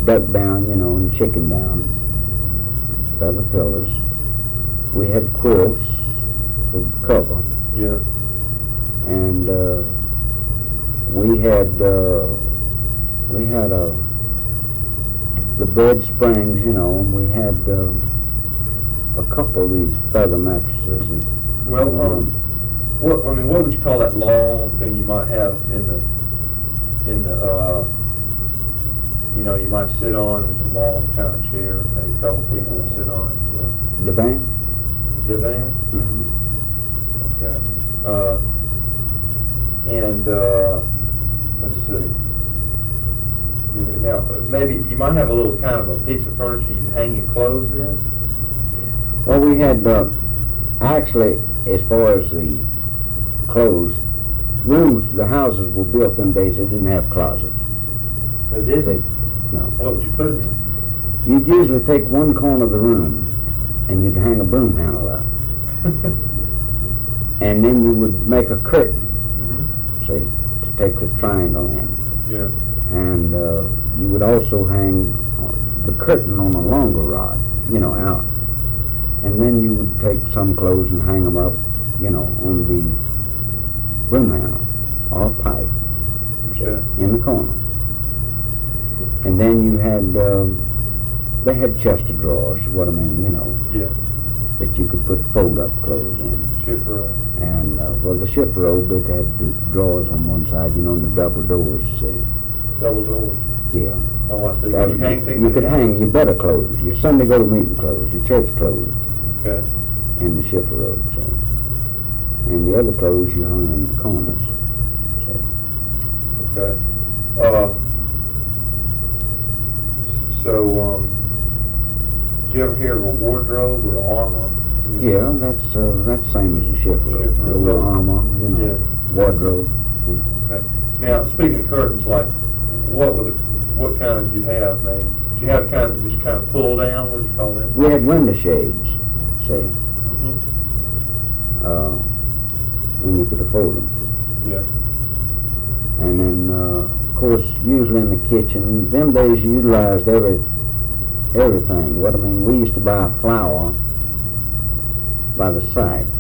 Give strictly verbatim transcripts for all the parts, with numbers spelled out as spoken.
duck down, you know, and chicken down, feather pillows. We had quilts for cover. Yeah. And uh, we had uh, we had a the bed springs, you know, and we had uh, a couple of these feather mattresses. And, well, um, what I mean, what would you call that long thing you might have in the in the uh, you know, you might sit on? There's a long kind of chair, maybe a couple people would sit on it. Uh, divan. Divan. Mm-hmm. Okay. Uh, and uh, let's see. Now, maybe you might have a little kind of a piece of furniture you hang your clothes in. Well, we had uh, actually, as far as the clothes, rooms, the houses were built in days they didn't have closets. They did? They, no. What would you put them in? You'd usually take one corner of the room and you'd hang a broom handle up. And then you would make a curtain, mm-hmm. see, to take the triangle in. Yeah. And uh, you would also hang the curtain on a longer rod, you know, out. And then you would take some clothes and hang them up, you know, on the broom handle or pipe, see, okay. in the corner. And then you had, uh, they had chest of drawers, what I mean, you know. Yeah. That you could put fold-up clothes in. Chifforobe. And, uh, well, the chifforobe, it had the drawers on one side, you know, and the double doors, see. Double doors? Yeah. Oh, I see. Uh, Can you hang things You in could there? hang your better clothes, your Sunday go-to-meeting clothes, your church clothes. Okay. In the chifforobe, see. And the other clothes you hung in the corners, see. Okay. Uh, so, um, did you ever hear of a wardrobe or armor? Yeah, that's uh, that's same as a chifforobe. The little armor, you know, yeah. wardrobe. You know. Okay. Now, speaking of curtains, like, what would it, what kind did you have, maybe? Did you have kind of just kind of pull down? What do you call them? We had window shades, see, Mm-hmm. uh, when you could afford them. Yeah. And then, uh, of course, usually in the kitchen, them days you utilized every everything. What I mean, we used to buy flour by the sacks,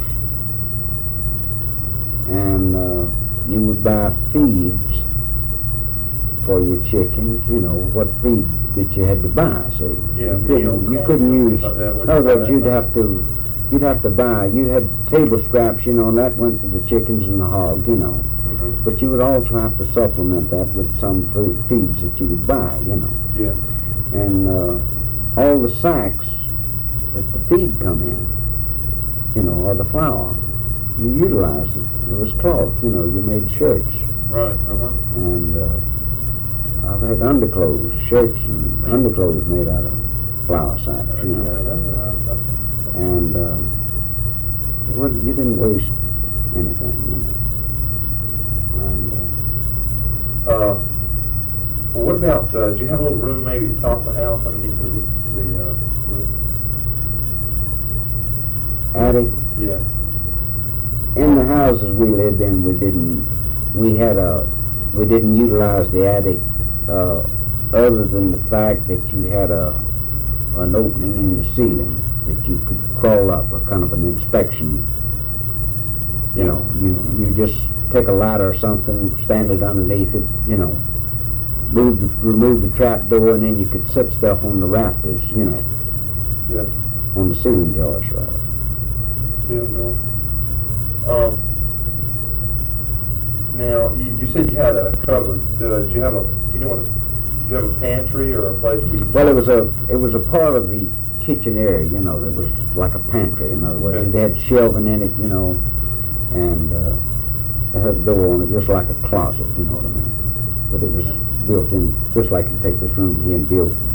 and uh, you would buy feeds for your chickens. You know what feed that you had to buy. See, Yeah, you meal, couldn't, you corn, couldn't things use. like that. What In do you other call words, that you'd now? have to you'd have to buy. You had table scraps, you know, and that went to the chickens and the hog, you know. Mm-hmm. But you would also have to supplement that with some fe- feeds that you would buy, you know. Yeah. And uh, all the sacks that the feed come in, you know, or the flour, you utilized it. It was cloth, you know, you made shirts. Right, uh-huh. And uh, I've had underclothes, shirts and underclothes made out of flour sacks, you know. Yeah, I know that. And uh, it wasn't, you didn't waste anything, you know. And uh, Uh, well, what about, uh, do you have a little room maybe at the top of the house underneath the, the uh, roof? attic, Yeah. in the houses we lived in, we didn't, we had a, we didn't utilize the attic, uh, other than the fact that you had a, an opening in your ceiling that you could crawl up, a kind of an inspection. You know, you, you just take a ladder or something, stand it underneath it, you know, move the, remove the trap door, and then you could set stuff on the rafters, you know, Yeah. on the ceiling joists, rather. Ceiling joist. Um, now, you, you said you had a cupboard. Uh, did you have a, do you know what, a, did you have a pantry or a place where you... Well, it was a, it was a part of the kitchen area, you know, that was like a pantry, in other words. Okay. It had shelving in it, you know, and uh, it had a door on it, just like a closet, you know what I mean. But it was built in, just like you take this room here and build